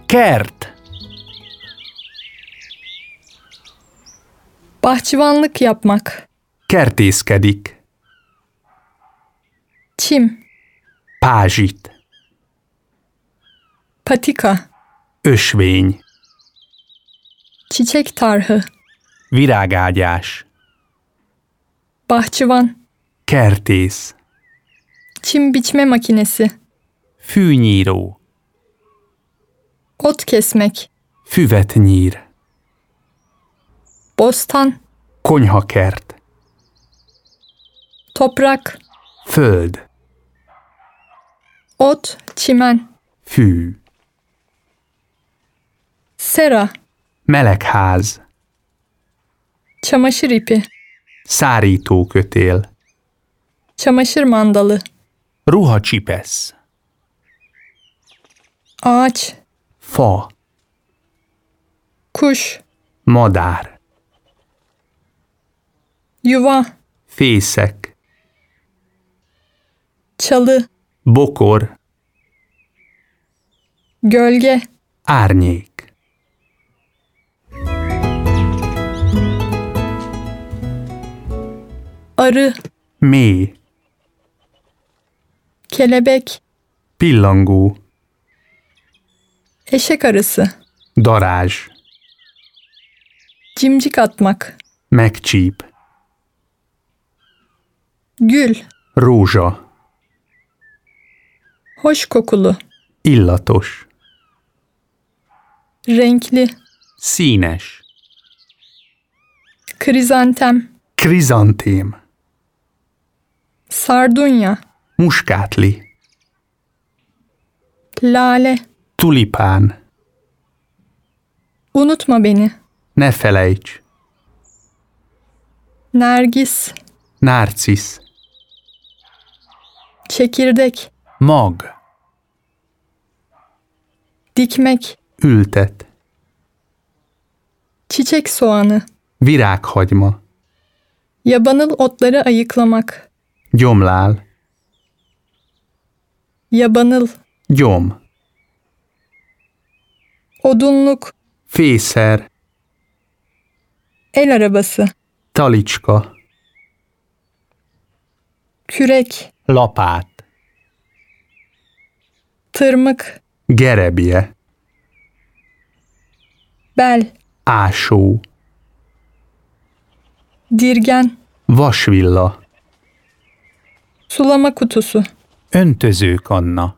Kert. Bahçıvanlık yapmak. Kertészkedik. Çim. Pázsit. Patika. Ösvény. Çiçek tarhı. Virágágyás. Bahçıvan. Kertész. Çim biçme makinesi. Fűnyíró. Ot kesmek. Füvet nyír. Bostan. Konyhakert. Toprak. Föld. Ot, çimen. Fű. Sera. Melegház. Çamaşır ipi. Szárítókötél. Çamaşır mandalı. Ruhacsipesz. Ağaç. Fa. Kuş. Madár. Yuva. Fészek. Çalı. Bokor. Gölge. Árnyék. Arı. Mély. Kelebek. Pillangó. Eşek arısı. Darázs. Cimcik atmak. Megcsíp. Gül. Rózsa. Hoş kokulu. Illatos. Renkli. Színes. Krizantem. Krizantém. Sardunya. Muskátli. Lale. Tulipán. Unutma beni. Ne felejts. Nergis. Nárcisz. Çekirdek. Mag. Dikmek. Ültet. Çiçek soğanı. Virághagyma. Yabanıl otları ayıklamak. Gyomlál. Yabanıl. Gyom. Odunluk. Fészer. El arabası. Talicska. Kürek. Lapát. Tırmık. Gerebje. Bel. Ásó. Dirgen. Vasvilla. Sulama kutusu. Öntözőkanna.